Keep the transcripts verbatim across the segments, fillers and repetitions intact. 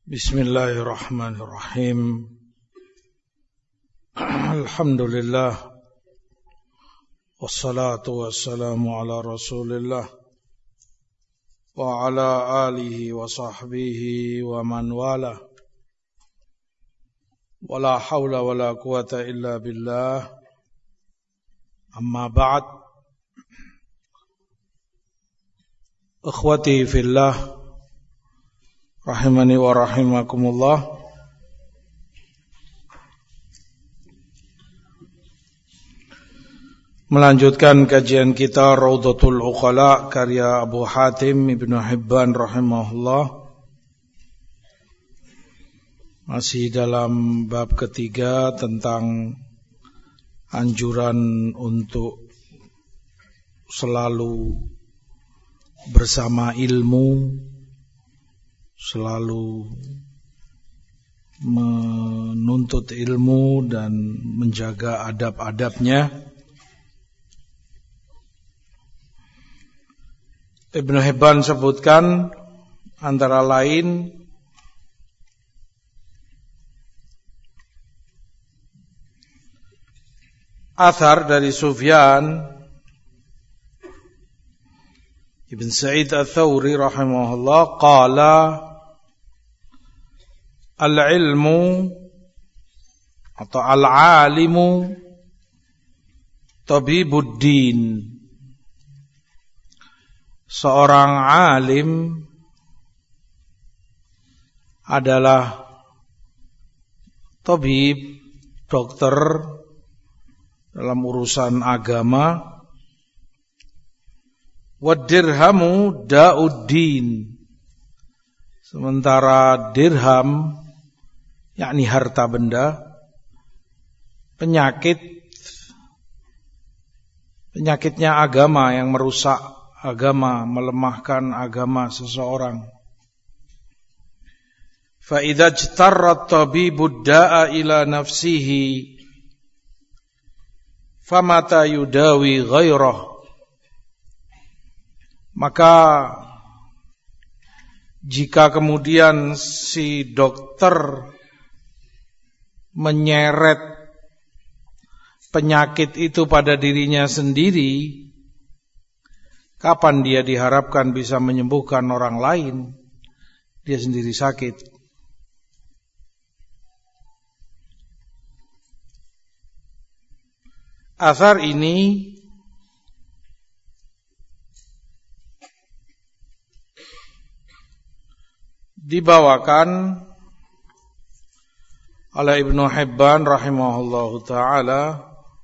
Bismillahirrahmanirrahim. Alhamdulillah. Wassalatu wassalamu ala Rasulillah wa ala alihi wa sahbihi wa man wala. Wala hawla wala quwata illa billah. Amma ba'd. Ikhwati fillah, rahimani wa rahimakumullah. Melanjutkan kajian kita Raudhatul Uqala karya Abu Hatim Ibnu Hibban rahimahullah. Masih dalam bab ketiga tentang anjuran untuk selalu bersama ilmu, selalu menuntut ilmu dan menjaga adab-adabnya. Ibnu Hibban sebutkan antara lain athar dari Sufyan Ibn Sa'id Ats-Tsauri rahimahullah qala al-ilmu atau al-alimu tabibuddin. Seorang alim adalah tabib, dokter dalam urusan agama. Wadirhamu da'uddin. Sementara dirham, yakni harta benda, penyakit penyakitnya agama yang merusak agama, melemahkan agama seseorang. Fa idza ijtarra at-tabibu da'a ila nafsihi famata yudawi ghairah. Maka jika kemudian si dokter menyeret penyakit itu pada dirinya sendiri, kapan dia diharapkan bisa menyembuhkan orang lain? Dia sendiri sakit. Athar ini dibawakan oleh Ibnu Hibban rahimahullahu ta'ala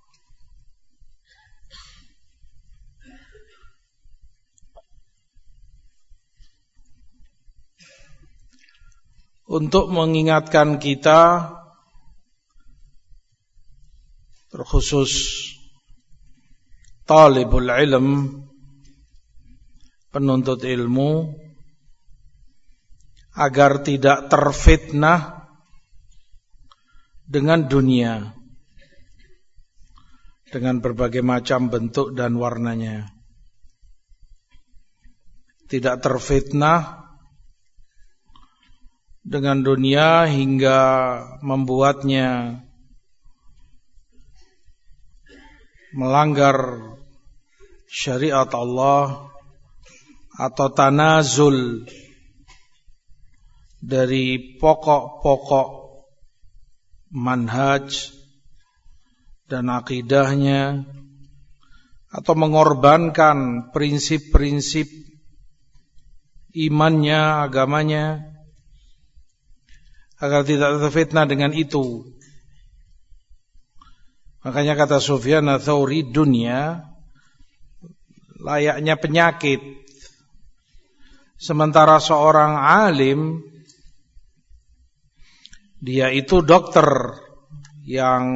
untuk mengingatkan kita, terkhusus talibul ilm, penuntut ilmu, agar tidak terfitnah dengan dunia, dengan berbagai macam bentuk dan warnanya. Tidak terfitnah dengan dunia hingga membuatnya melanggar syariat Allah atau tanazul dari pokok-pokok manhaj dan akidahnya, atau mengorbankan prinsip-prinsip imannya, agamanya, agar tidak terfitnah dengan itu. Makanya kata Sufyan Ats-Tsauri, dunia layaknya penyakit, sementara seorang alim dia itu dokter yang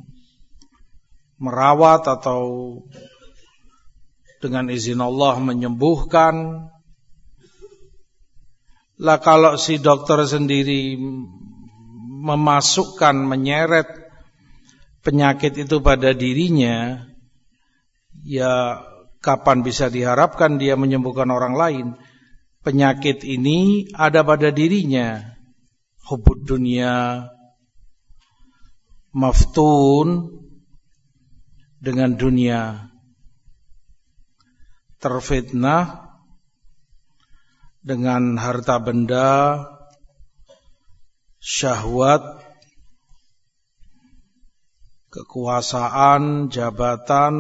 merawat atau dengan izin Allah menyembuhkan. Lah kalau si dokter sendiri memasukkan, menyeret penyakit itu pada dirinya, ya kapan bisa diharapkan dia menyembuhkan orang lain? Penyakit ini ada pada dirinya, hubbud dunia, maftun dengan dunia, terfitnah dengan harta benda, syahwat, kekuasaan, jabatan,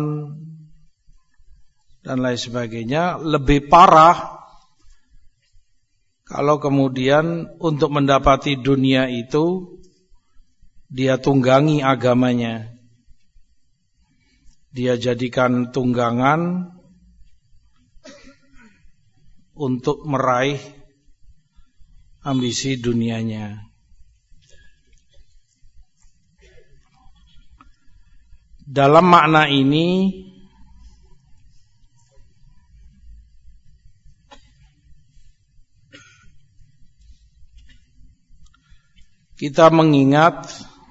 dan lain sebagainya. Lebih parah kalau kemudian untuk mendapati dunia itu dia tunggangi agamanya, dia jadikan tunggangan untuk meraih ambisi dunianya. Dalam makna ini kita mengingat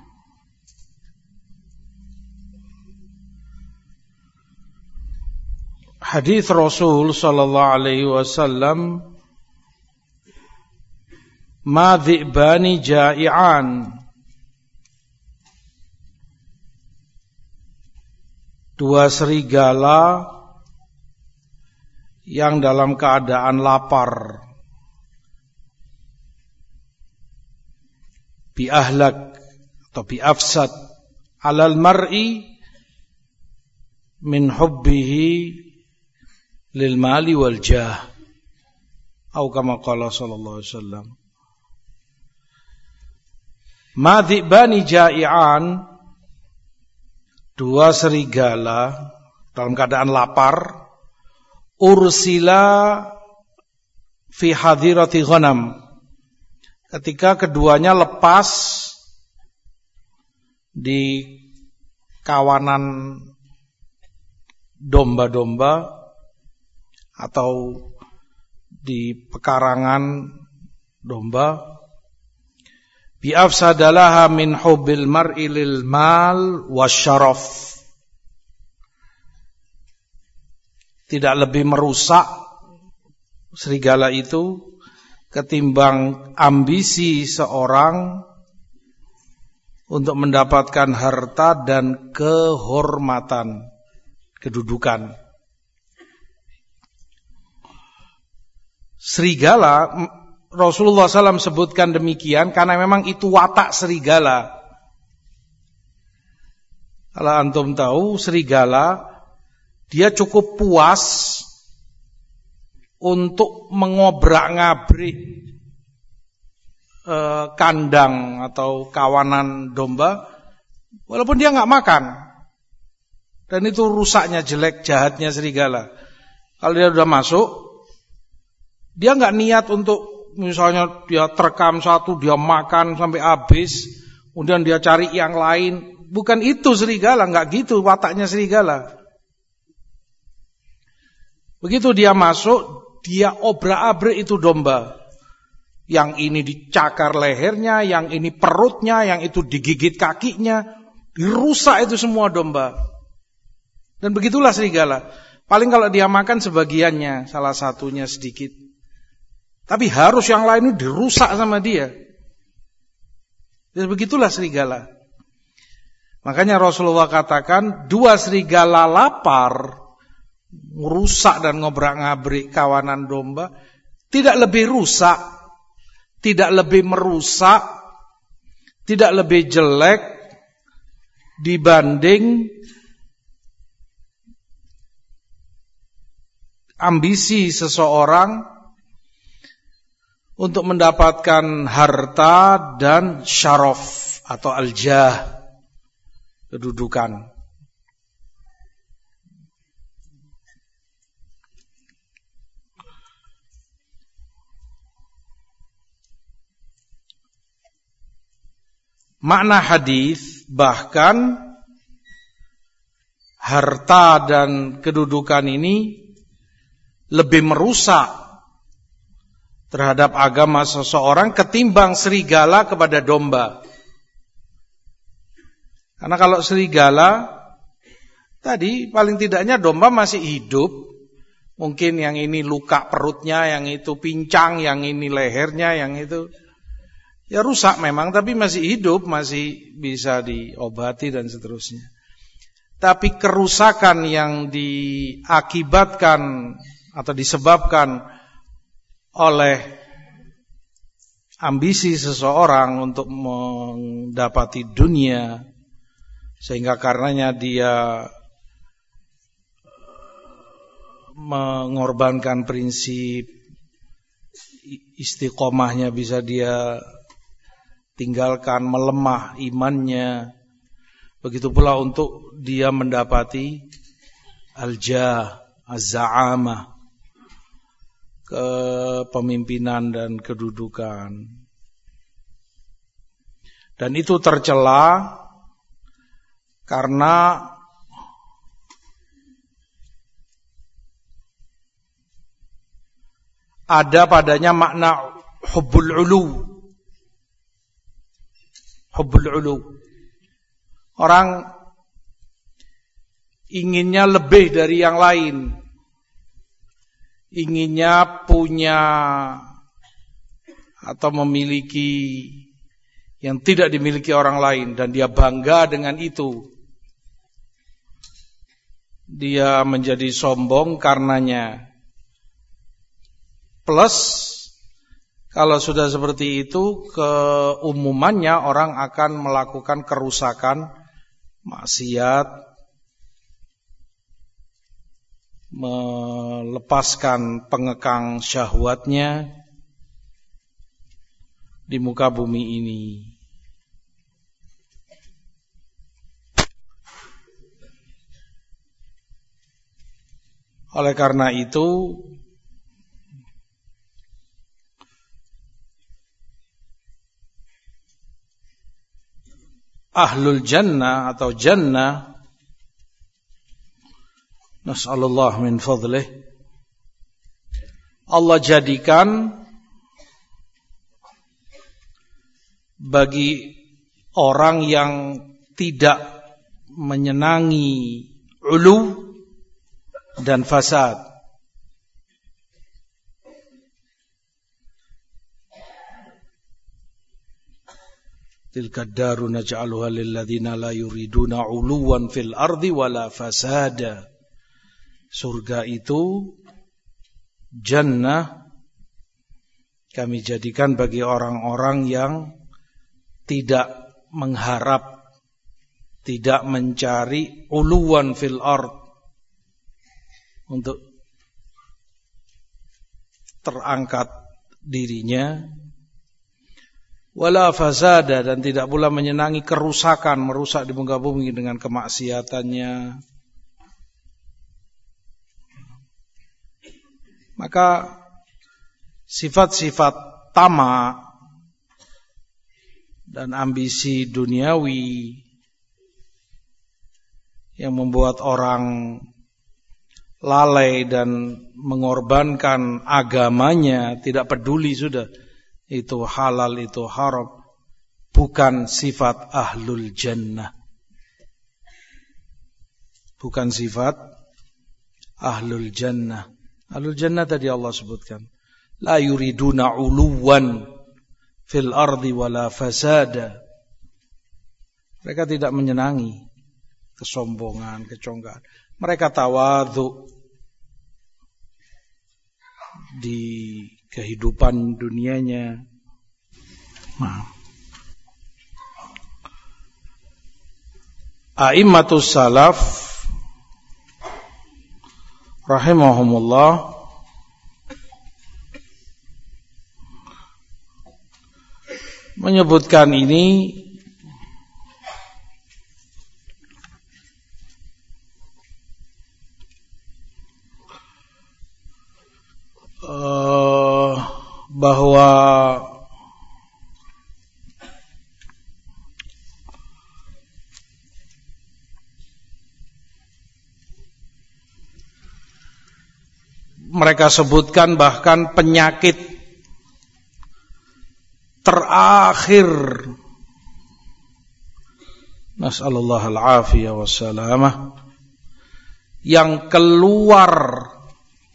hadis Rasul sallallahu alaihi wasallam, ma dhi'bani ja'ian, dua serigala yang dalam keadaan lapar, bi ahlak atau bi afsad alal mar'i min hubbihi lil mali wal jah, atau kama qala sallallahu alaihi wasallam. Ma dhi'bani ja'ian, dua serigala dalam keadaan lapar, ursila fi hadirati ghanam, ketika keduanya lepas di kawanan domba-domba atau di pekarangan domba, bi afsadalaha min hubbil mar'i lil mal wasyaraf, tidak lebih merusak serigala itu ketimbang ambisi seorang untuk mendapatkan harta dan kehormatan, kedudukan. Serigala, Rasulullah shallallahu alaihi wasallam sebutkan demikian karena memang itu watak serigala. Kalau antum tahu, serigala dia cukup puas untuk mengobrak-ngabrik eh, kandang atau kawanan domba, walaupun dia nggak makan. Dan itu rusaknya, jelek, jahatnya serigala. Kalau dia udah masuk, dia nggak niat untuk misalnya dia terekam satu, dia makan sampai habis, kemudian dia cari yang lain. Bukan itu serigala, nggak gitu wataknya serigala. Begitu dia masuk, dia obrak-abrik itu domba. Yang ini dicakar lehernya, yang ini perutnya, yang itu digigit kakinya, dirusak itu semua domba. Dan begitulah serigala. Paling kalau dia makan sebagiannya, salah satunya sedikit. Tapi harus yang lain itu dirusak sama dia. Dan begitulah serigala. Makanya Rasulullah katakan, dua serigala lapar, merusak dan ngobrak-ngabrik kawanan domba, tidak lebih rusak, tidak lebih merusak, tidak lebih jelek dibanding ambisi seseorang untuk mendapatkan harta dan syaraf atau aljah, kedudukan. Makna hadis, bahkan harta dan kedudukan ini lebih merusak terhadap agama seseorang ketimbang serigala kepada domba. Karena kalau serigala tadi paling tidaknya domba masih hidup. Mungkin yang ini luka perutnya, yang itu pincang, yang ini lehernya, yang itu. Ya rusak memang, tapi masih hidup, masih bisa diobati dan seterusnya. Tapi kerusakan yang diakibatkan atau disebabkan oleh ambisi seseorang untuk mendapati dunia, sehingga karenanya dia mengorbankan prinsip istiqomahnya, bisa dia tinggalkan, melemah imannya. Begitu pula untuk dia mendapati al-jah, az-za'amah, kepemimpinan dan kedudukan. Dan itu tercela karena ada padanya makna hubbul ulu. Hubbul ulu. Orang inginnya lebih dari yang lain. Inginnya punya atau memiliki yang tidak dimiliki orang lain, dan dia bangga dengan itu. Dia menjadi sombong karenanya. Plus kalau sudah seperti itu, keumumannya orang akan melakukan kerusakan, maksiat, melepaskan pengekang syahwatnya di muka bumi ini. Oleh karena itu, ahlul jannah atau jannah, nas'alullah min fadlih, Allah jadikan bagi orang yang tidak menyenangi ulu dan fasad. Tilka daru naj'aluha lil ladzina la yuriduna 'uluwan fil ardi wala fasada. Surga itu, jannah, kami jadikan bagi orang-orang yang tidak mengharap, tidak mencari uluwan fil ard, untuk terangkat dirinya, wala fasada, dan tidak pula menyenangi kerusakan, merusak di muka bumi dengan kemaksiatannya. Maka sifat-sifat tamak dan ambisi duniawi yang membuat orang lalai dan mengorbankan agamanya, tidak peduli sudah itu halal, itu haram, bukan sifat ahlul jannah. Bukan sifat ahlul jannah. Ahlul jannah tadi Allah sebutkan, la yuriduna uluwan fil ardi wala fasada. Mereka tidak menyenangi kesombongan, kecongkaan. Mereka tawadhu di kehidupan dunianya. Nah, a'immatus salaf rahimahumullah menyebutkan ini uh, bahwa mereka sebutkan bahkan penyakit terakhir, nas'alullah al-afiyah wassalamah, yang keluar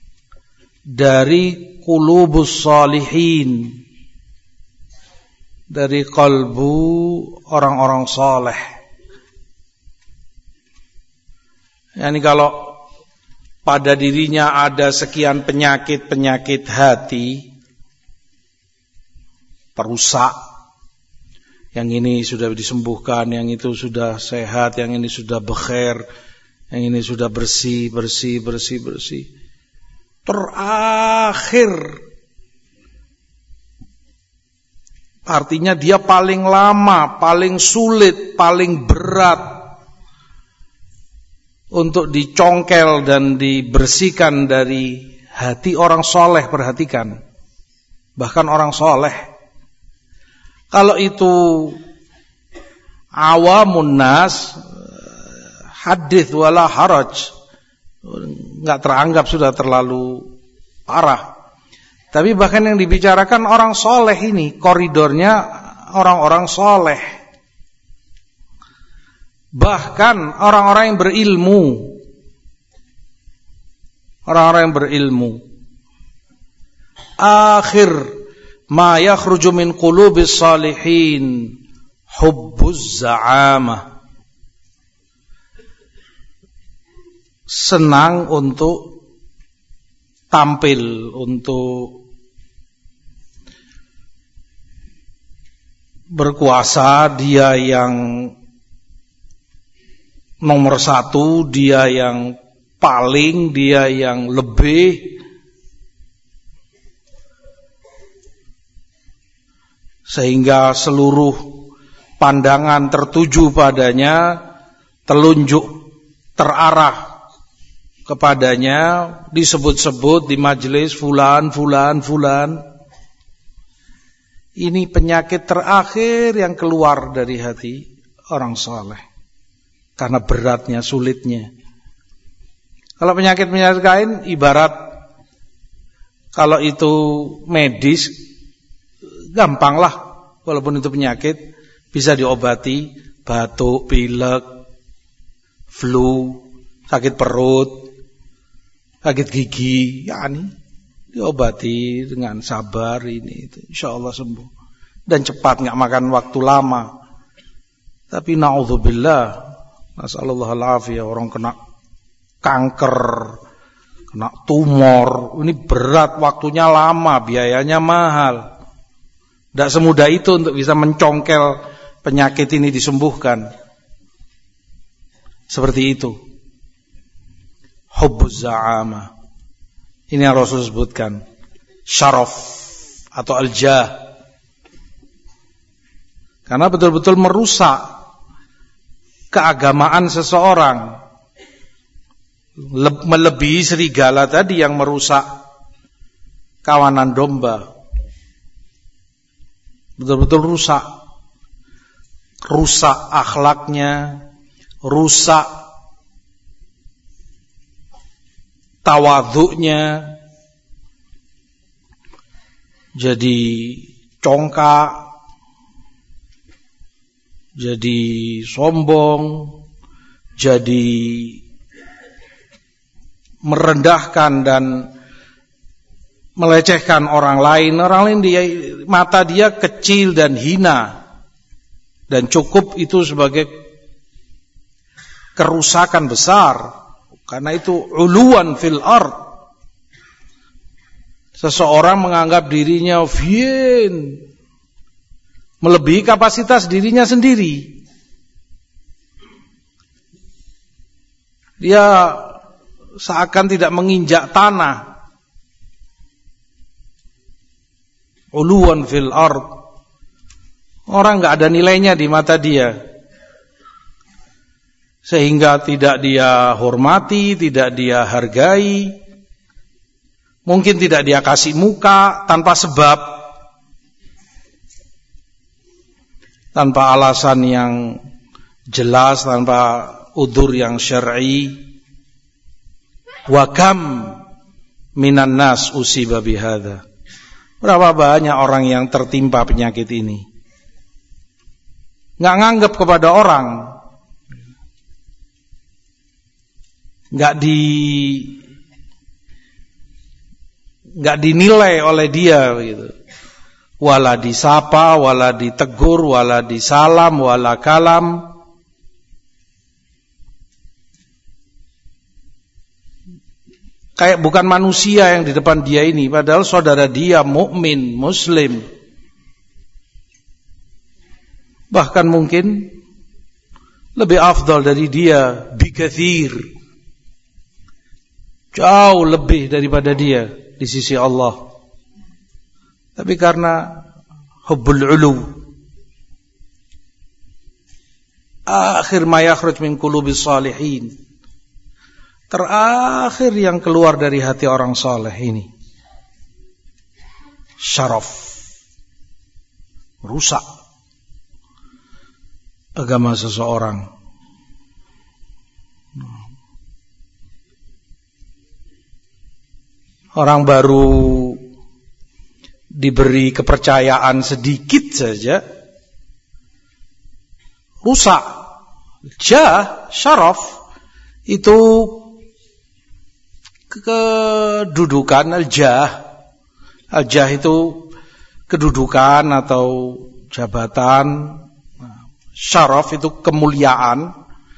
dari qulubus salihin, dari kalbu orang-orang soleh. Yani kalau pada dirinya ada sekian penyakit-penyakit hati, perusak, yang ini sudah disembuhkan, yang itu sudah sehat, yang ini sudah bekhair, yang ini sudah bersih, bersih, bersih, bersih. Terakhir, artinya dia paling lama, paling sulit, paling berat untuk dicongkel dan dibersihkan dari hati orang soleh. Perhatikan, bahkan orang soleh. Kalau itu awamun nas, hadits wala haraj, enggak teranggap sudah terlalu parah. Tapi bahkan yang dibicarakan orang soleh ini, koridornya orang-orang soleh. Bahkan orang-orang yang berilmu, orang-orang yang berilmu. Akhir ma yakhruju min qulubis salihin hubbuz za'amah. Senang untuk tampil, untuk berkuasa, dia yang nomor satu, dia yang paling, dia yang lebih. Sehingga seluruh pandangan tertuju padanya, telunjuk terarah kepadanya, disebut-sebut di majelis fulan, fulan, fulan. Ini penyakit terakhir yang keluar dari hati orang saleh, karena beratnya, sulitnya. Kalau penyakit-penyakit lain, ibarat kalau itu medis, gampanglah. Walaupun itu penyakit, bisa diobati, batuk, pilek, flu, sakit perut, sakit gigi, ya ini diobati dengan sabar ini itu, insya Allah sembuh dan cepat, nggak makan waktu lama. Tapi naudzubillah, nasallallahu alafiyah, orang kena kanker, kena tumor, ini berat, waktunya lama, biayanya mahal. Tidak semudah itu untuk bisa mencongkel penyakit ini disembuhkan. Seperti itu. Hubbuz za'amah. Ini yang Rasul sebutkan. Syaraf atau al-jah. Karena betul-betul merusak keagamaan seseorang. Melebihi serigala tadi yang merusak kawanan domba. Betul-betul rusak. Rusak akhlaknya, rusak tawadhu'nya, jadi congkak, jadi sombong, jadi merendahkan dan melecehkan orang lain. Orang lain dia, mata dia kecil dan hina, dan cukup itu sebagai kerusakan besar. Karena itu uluan fil ard. Seseorang menganggap dirinya bien, melebihi kapasitas dirinya sendiri. Dia seakan tidak menginjak tanah. Uluan fil ard. Orang enggak ada nilainya di mata dia, sehingga tidak dia hormati, tidak dia hargai, mungkin tidak dia kasih muka tanpa sebab, tanpa alasan yang jelas, tanpa udzur yang syar'i. Wa kam minan nas usiba bihadza. Berapa banyak orang yang tertimpa penyakit ini, nggak nganggap kepada orang, nggak di nggak dinilai oleh dia gitu. wala disapa, wala ditegur, wala disalam, wala kalam. Kayak bukan manusia yang di depan dia ini, padahal saudara dia mukmin, muslim. Bahkan mungkin lebih afdal dari dia, bikathir. Jauh lebih daripada dia di sisi Allah. Tapi karena hubbul ulu, akhir ma yakhruj min qulubis salihin, terakhir yang keluar dari hati orang saleh ini syaraf, rusak agama seseorang. Orang baru diberi kepercayaan sedikit saja rusak. Jah, syaraf itu kedudukan, al-jah. Al-jah itu kedudukan atau jabatan. Syaraf itu kemuliaan.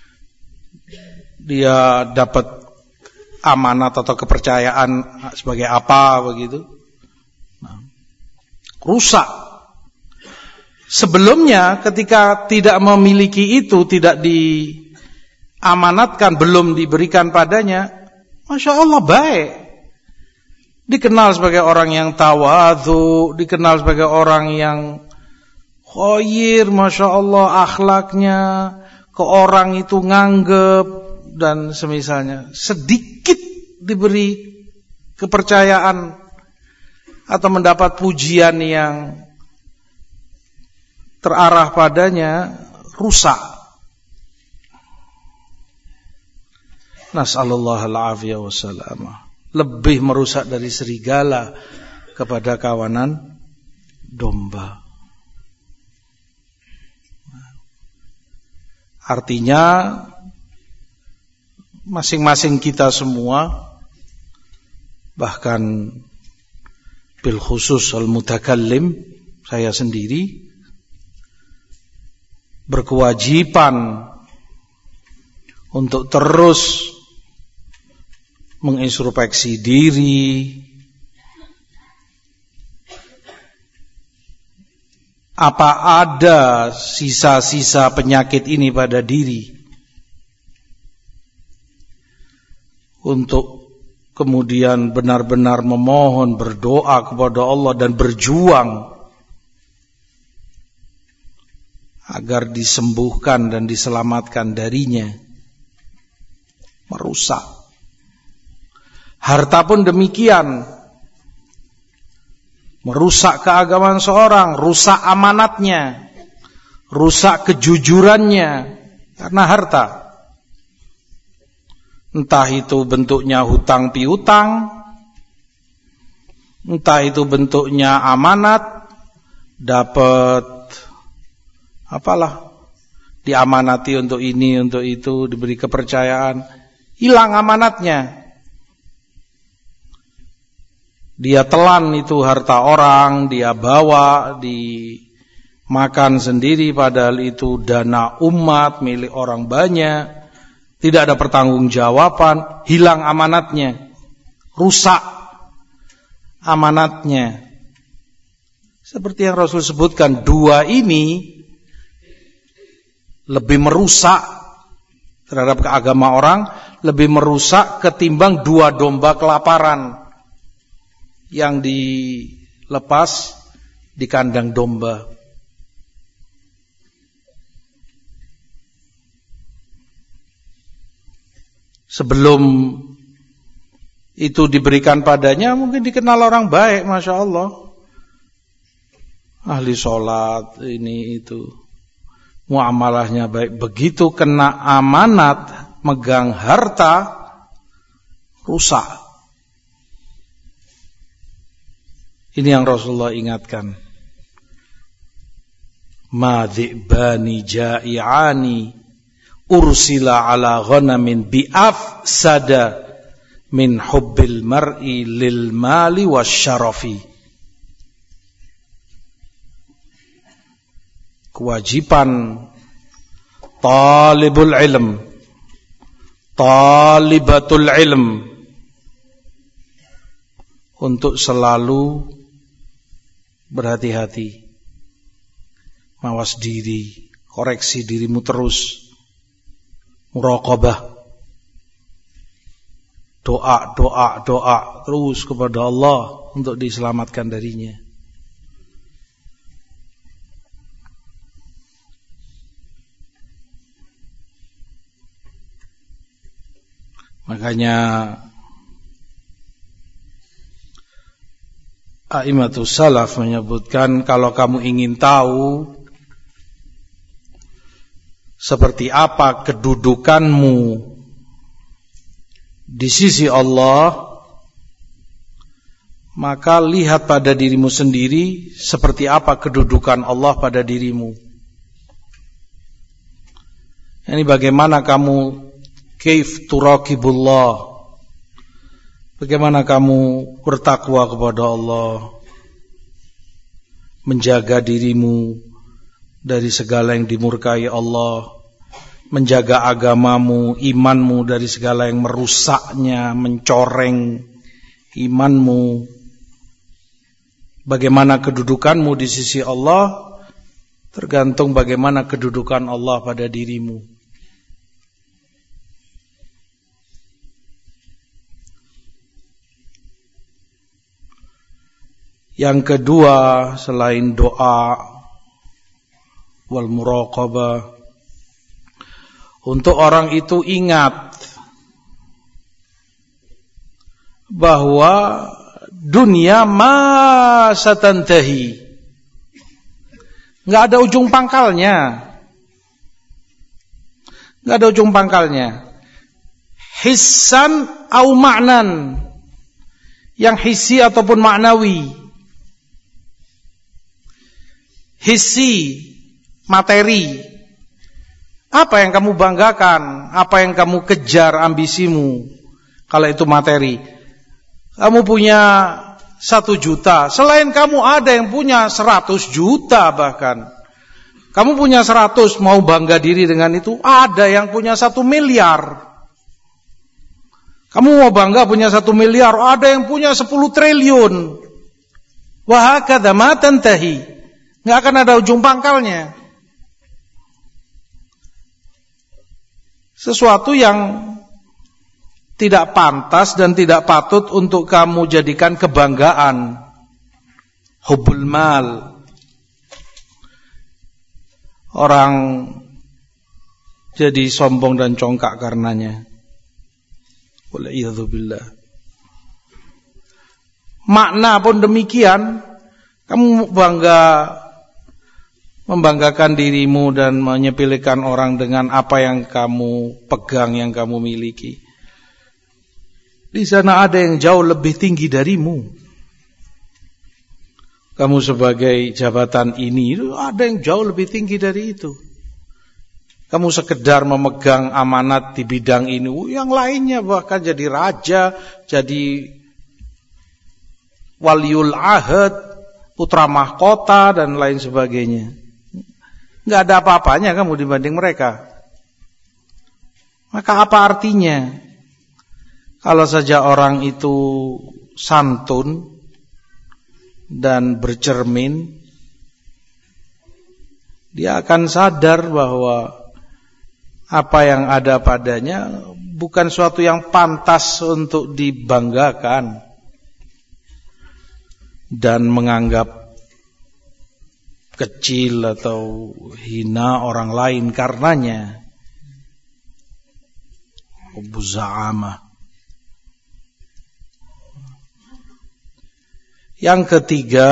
Dia dapat amanat atau kepercayaan sebagai apa begitu. Nah, rusak. Sebelumnya ketika tidak memiliki itu, tidak diamanatkan, belum diberikan padanya, Masya Allah baik. Dikenal sebagai orang yang tawadhu, dikenal sebagai orang yang khoyir, Masya Allah akhlaknya, ke orang itu nganggep dan semisalnya. Sedikit diberi kepercayaan atau mendapat pujian yang terarah padanya, rusak. Nas'alullah al-afiyah wassalamah. Lebih merusak dari serigala kepada kawanan domba. Artinya masing-masing kita semua, bahkan bil khusus al-mutakallim, saya sendiri, berkewajiban untuk terus mengintrospeksi diri. Apa ada sisa-sisa penyakit ini pada diri? Untuk kemudian benar-benar memohon, berdoa kepada Allah dan berjuang agar disembuhkan dan diselamatkan darinya. Merusak. Harta pun demikian. Merusak keagamaan seorang, rusak amanatnya, rusak kejujurannya karena harta. Entah itu bentuknya hutang piutang, entah itu bentuknya amanat, dapat apalah, diamanati untuk ini, untuk itu, diberi kepercayaan, hilang amanatnya. Dia telan itu harta orang, dia bawa, dimakan sendiri, padahal itu dana umat, milik orang banyak. Tidak ada pertanggungjawaban, hilang amanatnya, rusak amanatnya. Seperti yang Rasul sebutkan, dua ini lebih merusak terhadap keagama orang, lebih merusak ketimbang dua domba kelaparan yang dilepas di kandang domba. Sebelum itu diberikan padanya, mungkin dikenal orang baik, Masya Allah, ahli sholat, ini itu, muamalahnya baik. Begitu kena amanat, megang harta, rusak. Ini yang Rasulullah ingatkan. Ma dhi'bani ja'i'ani ursila ala ghanamin bi'afsada min hubbil mar'i lil mali wasyarafi. kewajiban talibul ilm, talibatul ilm untuk selalu berhati-hati, mawas diri, koreksi dirimu terus, muraqabah, doa, doa, doa terus kepada Allah untuk diselamatkan darinya. Makanya A'immatus Salaf menyebutkan, kalau kamu ingin tahu seperti apa kedudukanmu di sisi Allah, maka lihat pada dirimu sendiri seperti apa kedudukan Allah pada dirimu. Ini bagaimana kamu kaif turaqibullah, bagaimana kamu bertakwa kepada Allah, menjaga dirimu dari segala yang dimurkai Allah, menjaga agamamu, imanmu dari segala yang merusaknya, mencoreng imanmu. Bagaimana kedudukanmu di sisi Allah tergantung bagaimana kedudukan Allah pada dirimu. Yang kedua, selain doa wal muraqabah, untuk orang itu ingat bahwa dunia ma satantahi, enggak ada ujung pangkalnya. Enggak ada ujung pangkalnya. Hissan au ma'nan, yang hissi ataupun maknawi. Hissi, materi. Apa yang kamu banggakan, apa yang kamu kejar ambisimu, kalau itu materi. Kamu punya satu juta, selain kamu ada yang punya seratus juta bahkan. Kamu punya seratus, mau bangga diri dengan itu. Ada yang punya satu miliar. Kamu mau bangga punya satu miliar, ada yang punya sepuluh triliun. Wa hakadha ma tantahi. Nggak akan ada ujung pangkalnya. Sesuatu yang tidak pantas dan tidak patut untuk kamu jadikan kebanggaan. Hubbul mal. Orang jadi sombong dan congkak karenanya. Wal'iyadzubillah. Makna pun demikian. Kamu bangga, membanggakan dirimu dan menyepelekan orang dengan apa yang kamu pegang, yang kamu miliki. Di sana ada yang jauh lebih tinggi darimu. Kamu sebagai jabatan ini, ada yang jauh lebih tinggi dari itu. Kamu sekedar memegang amanat di bidang ini, yang lainnya bahkan jadi raja, jadi waliul ahad, putra mahkota dan lain sebagainya. Nggak ada apa-apanya kamu dibanding mereka. Maka apa artinya? Kalau saja orang itu santun dan bercermin, dia akan sadar bahwa apa yang ada padanya bukan suatu yang pantas untuk dibanggakan dan menganggap kecil atau hina orang lain karenanya. Hubbu za'amah. Yang ketiga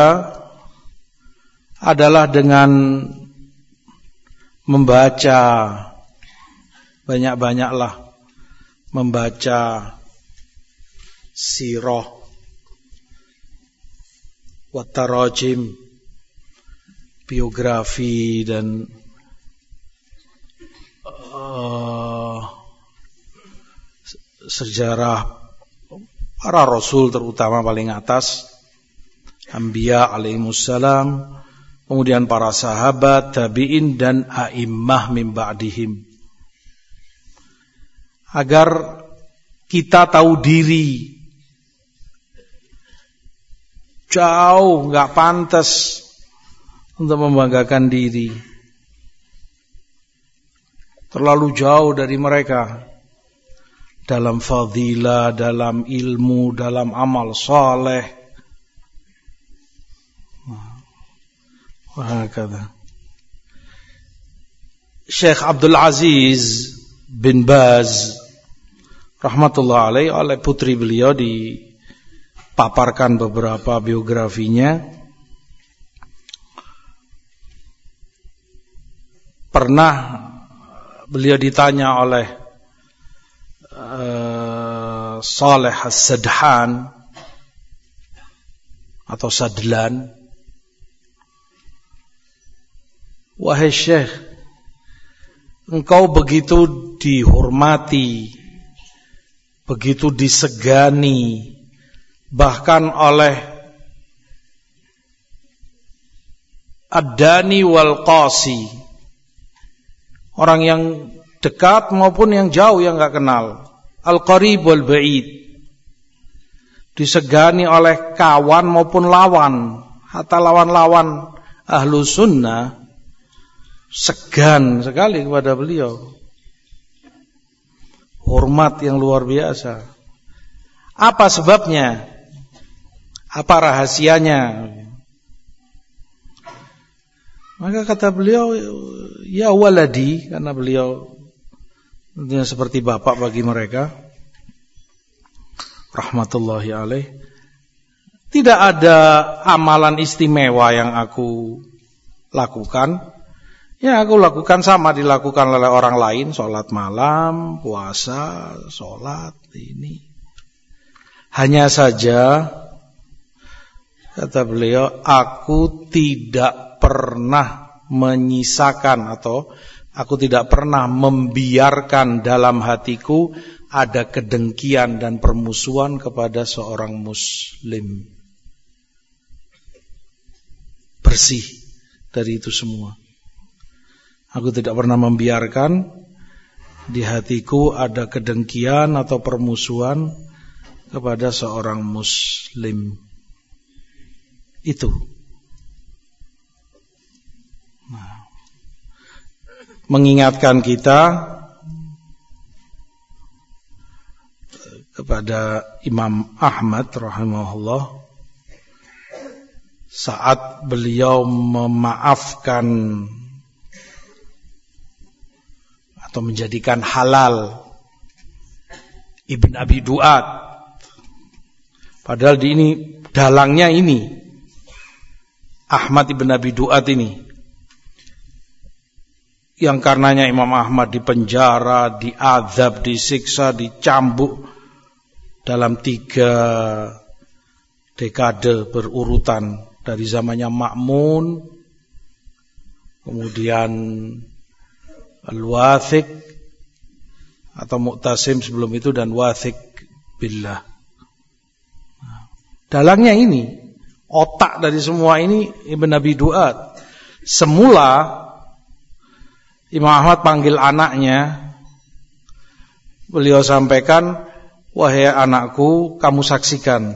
adalah dengan membaca, banyak-banyaklah membaca sirah wa tarajim, biografi dan uh, sejarah para rasul, terutama paling atas Anbiya alaihimussalam, kemudian para sahabat, tabi'in dan a'immah min ba'dihim. Agar kita tahu diri. Jauh, enggak pantas untuk membanggakan diri. Terlalu jauh dari mereka dalam fadilah, dalam ilmu, dalam amal saleh. Wah, kata Syekh Abdul Aziz bin Baz rahmatullah alaih, oleh putri beliau dipaparkan beberapa biografinya. Pernah beliau ditanya oleh uh, Saleh As-Sadhan atau Sadlan, wahai Syekh, engkau begitu dihormati, begitu disegani, bahkan oleh Ad-Dani wal Qasi, orang yang dekat maupun yang jauh yang enggak kenal, Al-Qarib wal Ba'id, disegani oleh kawan maupun lawan, hatta lawan-lawan ahlu sunnah segan sekali kepada beliau. Hormat yang luar biasa. Apa sebabnya? Apa rahasianya? Maka kata beliau, ya waladi, karena beliau tentunya seperti bapak bagi mereka, rahmatullahi alaih, tidak ada amalan istimewa yang aku lakukan. Ya, aku lakukan sama dilakukan oleh orang lain, sholat malam, puasa, sholat ini. Hanya saja, kata beliau, aku tidak pernah menyisakan atau aku tidak pernah membiarkan dalam hatiku ada kedengkian dan permusuhan kepada seorang muslim. Bersih dari itu semua. Aku tidak pernah membiarkan di hatiku ada kedengkian atau permusuhan kepada seorang muslim. Itu. Nah, mengingatkan kita kepada Imam Ahmad rahimahullah saat beliau memaafkan atau menjadikan halal Ibn Abi Du'ad, padahal di ini dalangnya ini Ahmad Ibn Abi Du'ad ini, yang karenanya Imam Ahmad dipenjara, diazab, disiksa, dicambuk dalam tiga dekade berurutan, dari zamannya Ma'mun, kemudian Al-Wathiq atau Mu'tasim sebelum itu, dan Wathiq billah. Dalangnya ini, otak dari semua ini Ibn Abi Du'ad. Semula Imam Ahmad panggil anaknya, beliau sampaikan, wahai anakku, kamu saksikan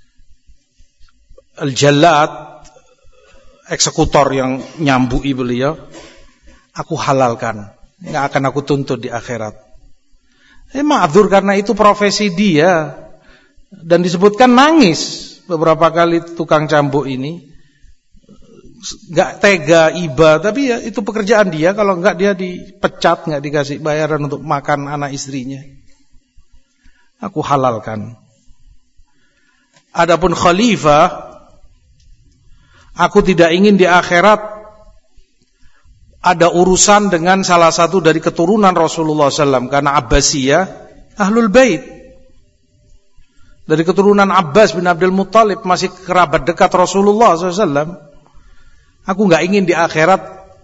Al-Jallad, eksekutor yang nyambuki beliau, aku halalkan, nggak akan aku tuntut di akhirat. Eh ma'dzur karena itu profesi dia, dan disebutkan nangis beberapa kali tukang cambuk ini, nggak tega, iba, tapi ya itu pekerjaan dia. Kalau nggak dia dipecat, nggak dikasih bayaran untuk makan anak istrinya. Aku halalkan. Adapun khalifah, aku tidak ingin di akhirat ada urusan dengan salah satu dari keturunan Rasulullah shallallahu alaihi wasallam, karena Abbasiyah Ahlul Bait, dari keturunan Abbas bin Abdul Muttalib, masih kerabat dekat Rasulullah shallallahu alaihi wasallam. Aku gak ingin di akhirat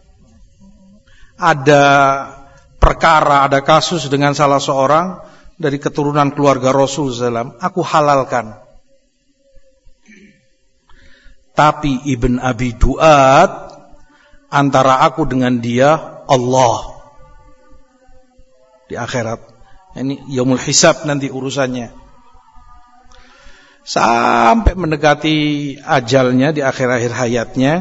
ada perkara, ada kasus dengan salah seorang dari keturunan keluarga Rasul shallallahu alaihi wasallam. Aku halalkan. Tapi Ibn Abi Du'ad antara aku dengan dia Allah di akhirat. Ini yaumul hisab nanti urusannya. Sampai mendekati ajalnya di akhir-akhir hayatnya,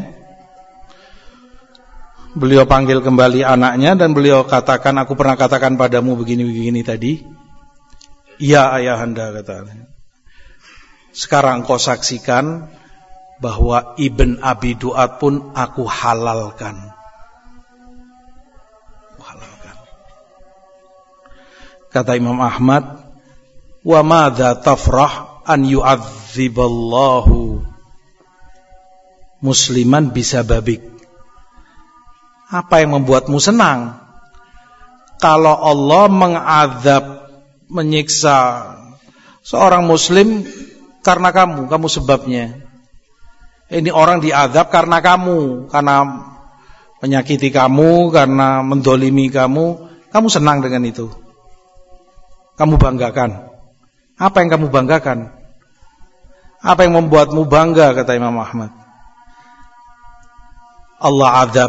beliau panggil kembali anaknya dan beliau katakan, aku pernah katakan padamu begini-begini tadi. Ya ayahanda, kata. Sekarang kau saksikan bahwa Ibn Abi Duat pun aku halalkan. Halalkan. Kata Imam Ahmad, wa madza tafrah an yu'adziballahu musliman bisababik. Apa yang membuatmu senang kalau Allah mengadab, menyiksa seorang muslim karena kamu, kamu sebabnya. Ini orang diadab karena kamu, karena menyakiti kamu, karena mendolimi kamu. Kamu senang dengan itu. Kamu banggakan. Apa yang kamu banggakan? Apa yang membuatmu bangga, kata Imam Ahmad? Allah adab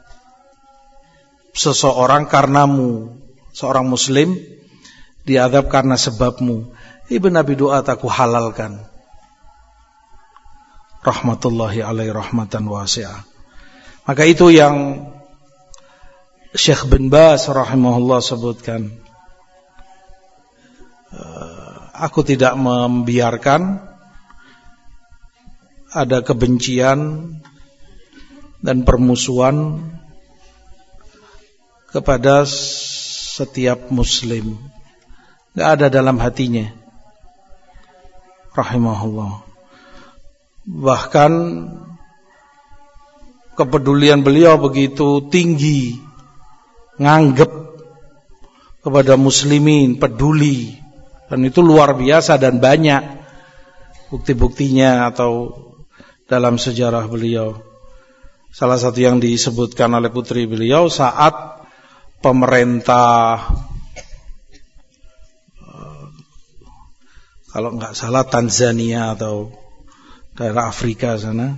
seseorang karenamu. Seorang muslim diadab karena sebabmu. Ibn Abi Duat aku halalkan. Rahmatullahi alaihi rahmatan wasi'ah. Maka itu yang Syekh bin Baz rahimahullah sebutkan. Aku tidak membiarkan ada kebencian dan permusuhan kepada setiap muslim. Tidak ada dalam hatinya. Rahimahullah. Bahkan kepedulian beliau begitu tinggi, nganggep kepada muslimin, peduli, dan itu luar biasa dan banyak bukti-buktinya atau dalam sejarah beliau. Salah satu yang disebutkan oleh putri beliau saat pemerintah, kalau nggak salah Tanzania atau daerah Afrika sana,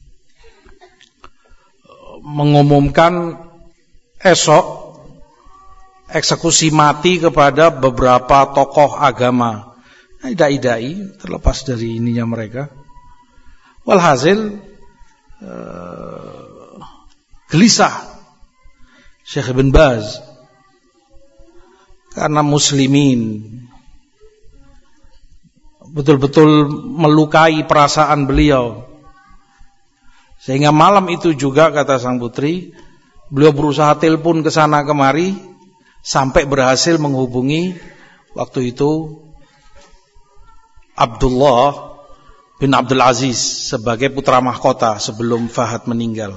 mengumumkan esok eksekusi mati kepada beberapa tokoh agama, dai-dai, terlepas dari ininya mereka. Walhasil uh, gelisah Syekh bin Baz karena muslimin betul-betul melukai perasaan beliau. Sehingga malam itu juga, kata sang putri, beliau berusaha telepon ke sana kemari sampai berhasil menghubungi waktu itu Abdullah bin Abdul Aziz sebagai putra mahkota sebelum Fahad meninggal.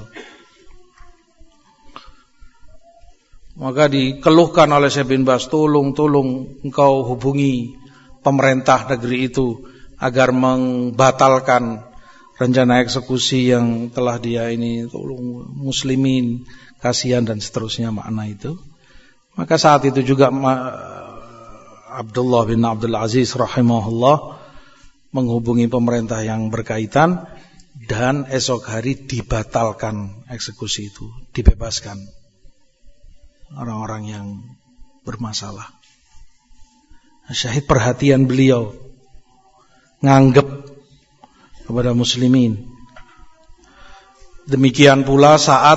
Maka dikeluhkan oleh Syekh bin Baz, tolong, tolong engkau hubungi pemerintah negeri itu agar membatalkan rencana eksekusi yang telah dia ini, tolong muslimin, kasihan dan seterusnya makna itu. Maka saat itu juga Abdullah bin Abdul Aziz rahimahullah menghubungi pemerintah yang berkaitan dan esok hari dibatalkan eksekusi itu, dibebaskan orang-orang yang bermasalah. Syahid perhatian beliau, nganggep kepada muslimin. Demikian pula saat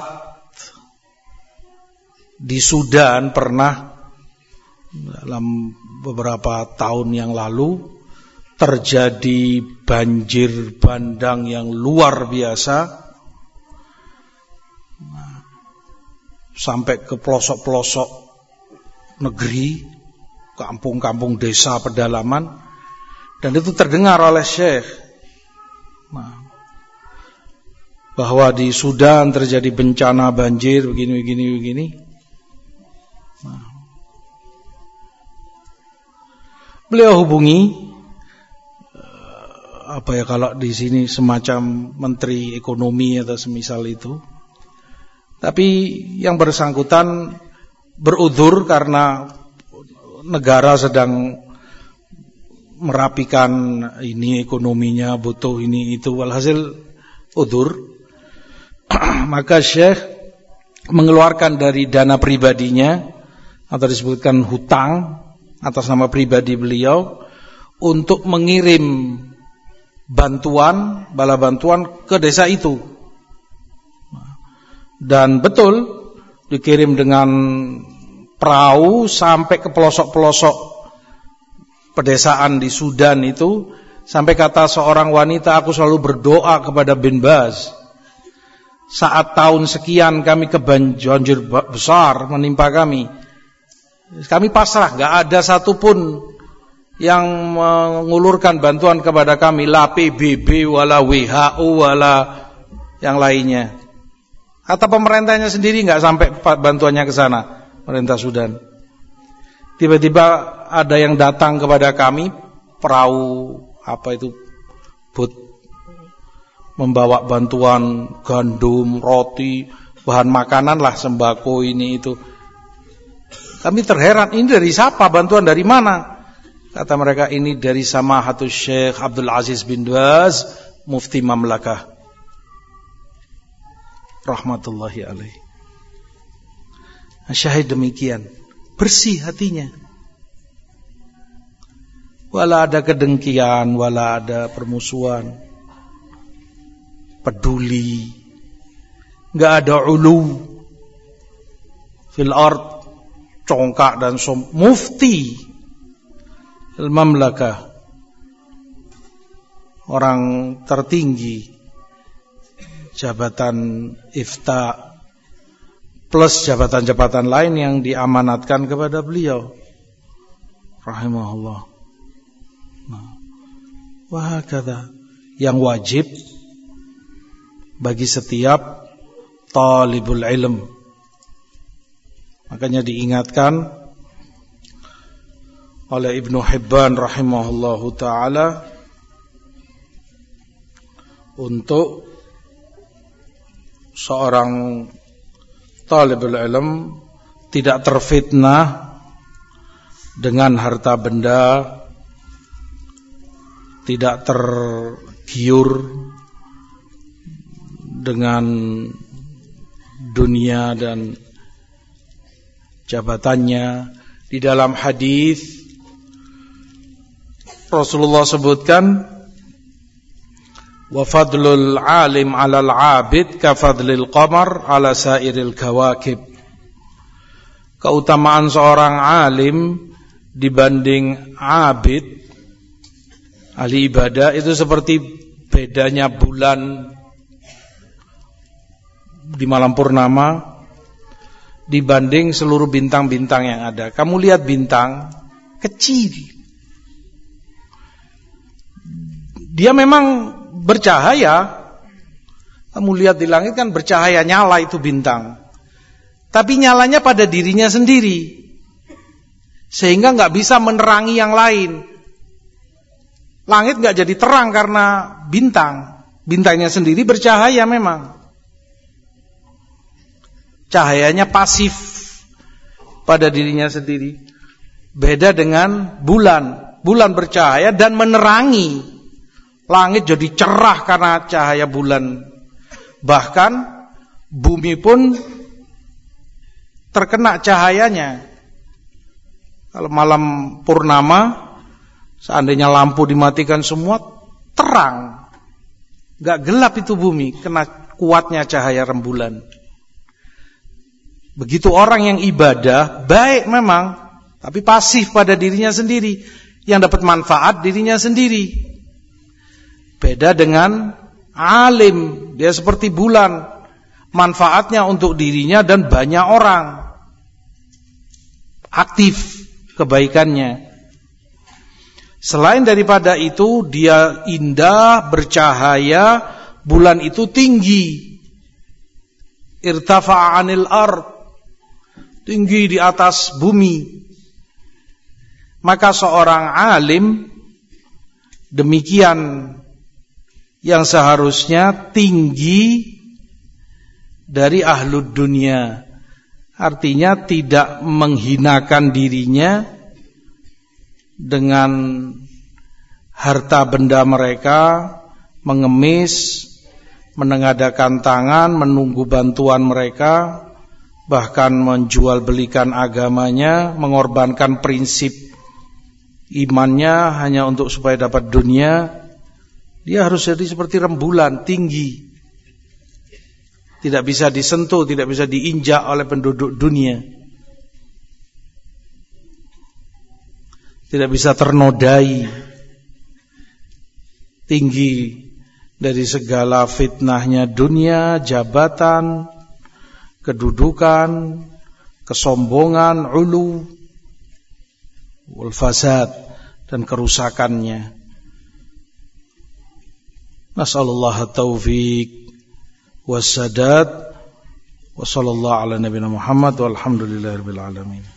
di Sudan pernah dalam beberapa tahun yang lalu terjadi banjir bandang yang luar biasa, sampai ke pelosok-pelosok negeri, kampung-kampung desa pedalaman, dan itu terdengar oleh Syekh nah, bahwa di Sudan terjadi bencana banjir begini begini begini. Nah, beliau hubungi apa ya kalau di sini semacam menteri ekonomi atau semisal itu, tapi yang bersangkutan berudzur karena negara sedang merapikan ini ekonominya, butuh ini itu, walhasil udzur. Maka Syekh mengeluarkan dari dana pribadinya atau disebutkan hutang atas nama pribadi beliau untuk mengirim bantuan, bala bantuan ke desa itu. Dan betul dikirim dengan perahu sampai ke pelosok-pelosok pedesaan di Sudan itu, sampai kata seorang wanita, aku selalu berdoa kepada bin Baz. Saat tahun sekian kami kebanjir besar menimpa kami, kami pasrah, gak ada satupun yang mengulurkan bantuan kepada kami, la P B B, wala W H O, wala yang lainnya. Kata pemerintahnya sendiri gak sampai bantuannya ke sana, pemerintah Sudan. Tiba-tiba ada yang datang kepada kami, perahu apa itu, bot, membawa bantuan gandum, roti, bahan makanan lah, sembako ini itu. Kami terheran, ini dari siapa, bantuan dari mana? Kata mereka, ini dari Samahatul Syekh Abdul Aziz bin Baz, Mufti Mamlakah, rahmatullahi alaih. Syahid demikian, bersih hatinya. Wala ada kedengkian, wala ada permusuhan. Peduli, enggak ada ulu fil ard, congkak dan som. Mufti al-mamlakah, orang tertinggi, jabatan ifta plus jabatan-jabatan lain yang diamanatkan kepada beliau, rahimahullah. Nah, wahakadha, yang wajib bagi setiap talibul ilm. Makanya diingatkan oleh Ibnu Hibban rahimahullahu ta'ala untuk seorang talibul ilm tidak terfitnah dengan harta benda, tidak tergiur dengan dunia dan jabatannya. Di dalam hadis Rasulullah sebutkan, wa fadlul alim 'alal 'abid ka fadlil qamar 'ala sairil kawakib. Keutamaan seorang alim dibanding abid, ahli ibadah, itu seperti bedanya bulan di malam purnama dibanding seluruh bintang-bintang yang ada. Kamu lihat bintang kecil, dia memang bercahaya. Kamu lihat di langit kan bercahaya, nyala itu bintang, tapi nyalanya pada dirinya sendiri, sehingga gak bisa menerangi yang lain. Langit gak jadi terang karena bintang. Bintangnya sendiri bercahaya memang, cahayanya pasif pada dirinya sendiri. Beda dengan bulan. Bulan bercahaya dan menerangi. Langit jadi cerah karena cahaya bulan. Bahkan bumi pun terkena cahayanya. Kalau malam purnama, seandainya lampu dimatikan semua, terang, gak gelap itu bumi, kena kuatnya cahaya rembulan. Begitu orang yang ibadah, baik memang, tapi pasif pada dirinya sendiri. Yang dapat manfaat dirinya sendiri. Beda dengan alim, dia seperti bulan, manfaatnya untuk dirinya dan banyak orang, aktif kebaikannya. Selain daripada itu, dia indah, bercahaya, bulan itu tinggi, irtafa'a 'anil ard, tinggi di atas bumi. Maka seorang alim demikian yang seharusnya tinggi dari ahlud dunia. Artinya tidak menghinakan dirinya dengan harta benda mereka, mengemis, menengadakan tangan, menunggu bantuan mereka, bahkan menjual belikan agamanya, mengorbankan prinsip imannya hanya untuk supaya dapat dunia, dia harus jadi seperti rembulan, tinggi, tidak bisa disentuh, tidak bisa diinjak oleh penduduk dunia, tidak bisa ternodai, tinggi dari segala fitnahnya dunia, jabatan, kedudukan, kesombongan, ulu, wal fasad, dan kerusakannya. Nasallallahu taufiq wassadad wa sallallahu ala nabiyina Muhammad walhamdulillahirabbil alamin.